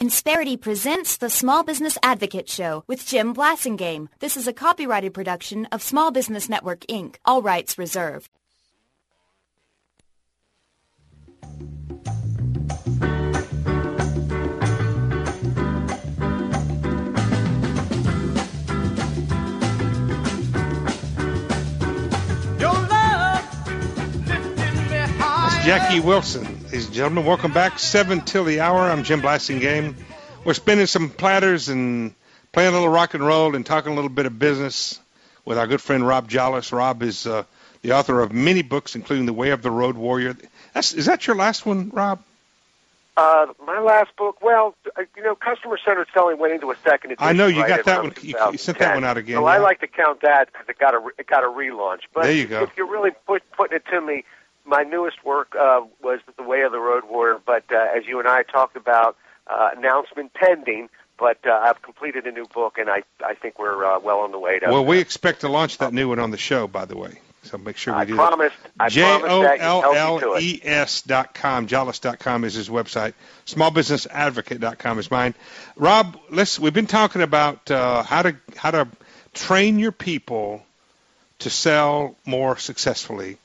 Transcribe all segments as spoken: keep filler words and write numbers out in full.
Insperity presents the Small Business Advocate Show with Jim Blasingame. This is a copyrighted production of Small Business Network, Incorporated. All rights reserved. Jackie Wilson, ladies and gentlemen, welcome back. Seven till the hour. I'm Jim Blasingame. We're spinning some platters and playing a little rock and roll and talking a little bit of business with our good friend Rob Jolles. Rob is uh, the author of many books, including The Way of the Road Warrior. That's, is that your last one, Rob? Uh, my last book, well, you know, customer-centered selling went into a second edition. I know you right got that one. You, you sent that one out again. So yeah. I like to count that because it got a it got a relaunch. But there you go. If you're really put, putting it to me, my newest work uh, was The Way of the Road Warrior, but uh, as you and I talked about, uh, announcement pending, but uh, I've completed a new book, and I, I think we're uh, well on the way to... Well, we expect to launch that new one on the show, by the way, so make sure we I do promised, that. I J O L L E S dot com, Jolles dot com is his website. small business advocate dot com is mine. Rob, let's, we've been talking about uh, how to how to train your people to sell more successfully,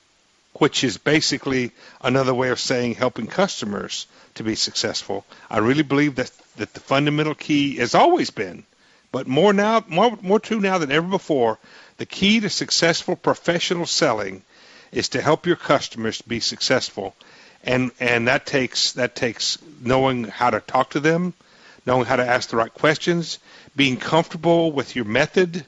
which is basically another way of saying helping customers to be successful. I really believe that that the fundamental key has always been, but more now, more more true now than ever before, the key to successful professional selling is to help your customers be successful, and and that takes that takes knowing how to talk to them, knowing how to ask the right questions, being comfortable with your method,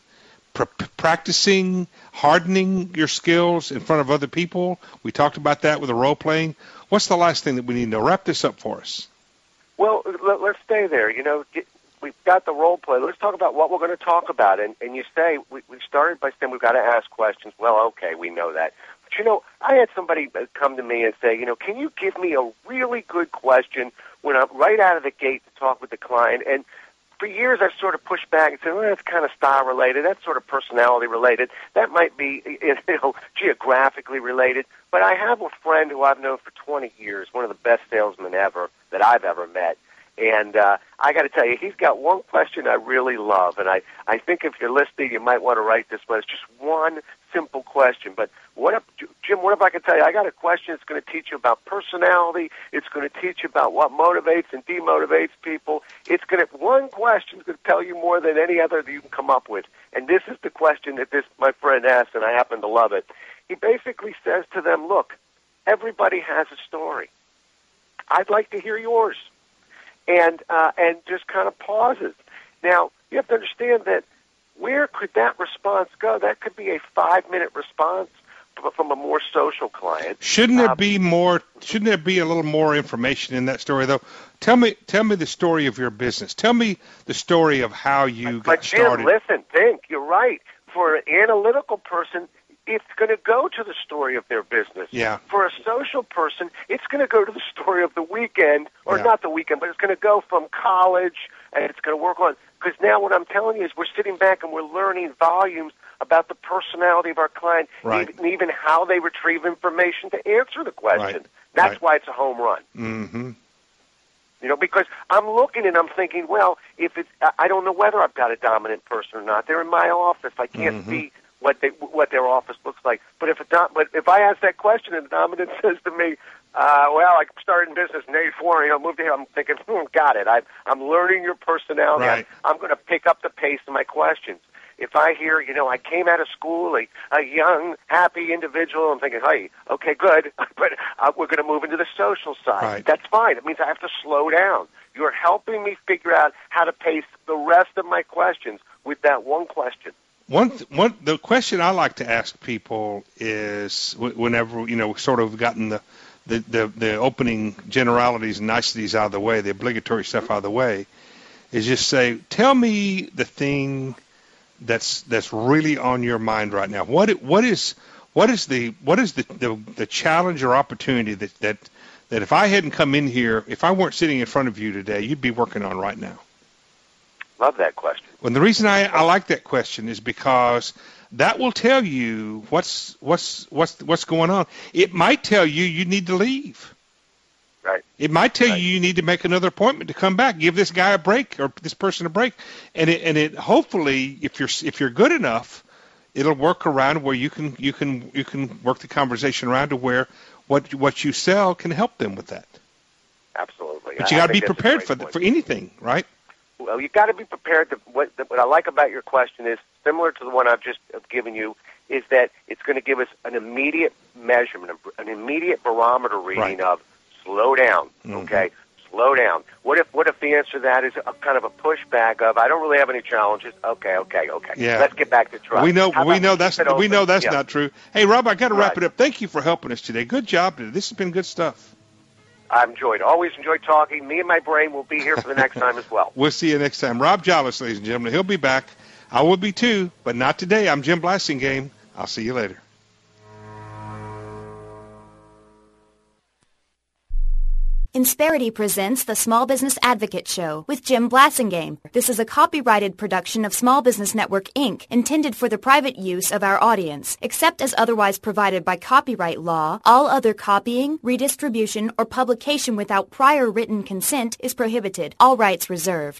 practicing, hardening your skills in front of other people. We talked about that with the role playing. What's the last thing that we need to know? Wrap this up for us. Well, let, let's stay there. You know, get, we've got the role play. Let's talk about what we're going to talk about. And, and you say, we, we started by saying we've got to ask questions. Well, okay, we know that. But, you know, I had somebody come to me and say, you know, can you give me a really good question when I'm right out of the gate to talk with the client? And for years, I've sort of pushed back and said, well, that's kind of style-related. That's sort of personality-related. That might be, you know, geographically related. But I have a friend who I've known for twenty years, one of the best salesmen ever that I've ever met. And uh, I got to tell you, he's got one question I really love. And I, I think if you're listening, you might want to write this one. It's just one simple question. But what if, Jim, what if I could tell you, I got a question that's going to teach you about personality. It's going to teach you about what motivates and demotivates people. It's going to, one question is going to tell you more than any other that you can come up with. And this is the question that this, my friend asked, and I happen to love it. He basically says to them, look, everybody has a story. I'd like to hear yours. And, uh, and just kind of pauses. Now, you have to understand that where could that response go? That could be a five-minute response from a more social client. Shouldn't there um, be more? Shouldn't there be a little more information in that story, though? Tell me, tell me the story of your business. Tell me the story of how you but got Jim, started. Listen, think. You're right. For an analytical person, it's going to go to the story of their business. Yeah. For a social person, it's going to go to the story of the weekend, or yeah. not the weekend, but it's going to go from college, and it's going to work on. Because now what I'm telling you is we're sitting back and we're learning volumes about the personality of our client, right. even, even how they retrieve information to answer the question. Right. That's right. why it's a home run. Mm-hmm. You know, because I'm looking and I'm thinking, well, if it's, I don't know whether I've got a dominant person or not. They're in my office. I can't mm-hmm. see what they, what their office looks like. But if a dom- but if I ask that question and the dominant says to me, uh, well, I started in business in eighty-four, you know, moved here, I'm thinking, hmm, got it. I, I'm learning your personality. Right. I'm, I'm going to pick up the pace of my questions. If I hear, you know, I came out of school, a, a young, happy individual, I'm thinking, hey, okay, good, but uh, we're going to move into the social side. Right. That's fine. It means I have to slow down. You're helping me figure out how to pace the rest of my questions with that one question. One, th- one, the question I like to ask people is w- whenever, you know, sort of gotten the, the, the, the opening generalities and niceties out of the way, the obligatory stuff out of the way, is just say, tell me the thing that's that's really on your mind right now. What what is what is the what is the, the, the challenge or opportunity that, that that if I hadn't come in here, if I weren't sitting in front of you today, you'd be working on right now? Love that question. Well, the reason I, I like that question is because that will tell you what's what's what's what's going on. It might tell you you need to leave. Right. It might tell right. you you need to make another appointment to come back. Give this guy a break or this person a break, and it and it hopefully if you're if you're good enough, it'll work around where you can you can you can work the conversation around to where what what you sell can help them with that. Absolutely. But you got to be prepared for the, for anything, right? Well, you've got to be prepared. To, what what I like about your question is similar to the one I've just given you. Is that it's going to give us an immediate measurement, an immediate barometer reading right. of slow down, okay? Mm-hmm. Slow down. What if what if the answer to that is a kind of a pushback of I don't really have any challenges. Okay, okay, okay. Yeah. Let's get back to trust. We know we know that's we know that's yeah. not true. Hey, Rob, I got to wrap right. it up. Thank you for helping us today. Good job today. This has been good stuff. I've enjoyed. Always enjoyed talking. Me and my brain will be here for the next time as well. We'll see you next time. Rob Jolles, ladies and gentlemen. He'll be back. I will be too, but not today. I'm Jim Blasingame. I'll see you later. Insperity presents the Small Business Advocate Show with Jim Blasingame. This is a copyrighted production of Small Business Network, Incorporated, intended for the private use of our audience. Except as otherwise provided by copyright law, all other copying, redistribution, or publication without prior written consent is prohibited. All rights reserved.